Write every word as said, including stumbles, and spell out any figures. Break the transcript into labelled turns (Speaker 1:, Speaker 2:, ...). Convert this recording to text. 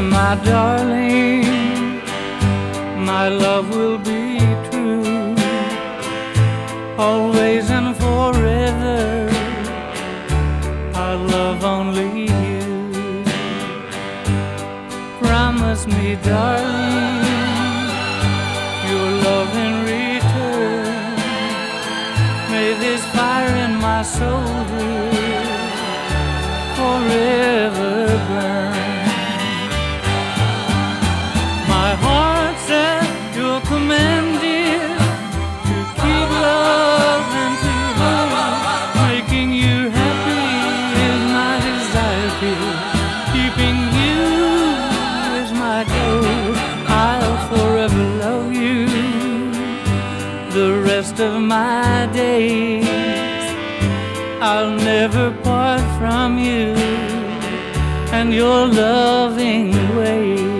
Speaker 1: my darling, my love will be true, always and forever. I love only you. Promise me, darling, your love in return. May this fire in my soul forever burn. My heart says you're commanded to keep love and to love. Making you happy is my desire to. Keeping you is my goal. I'll forever love you the rest of my days. I'll never part from you and your loving ways.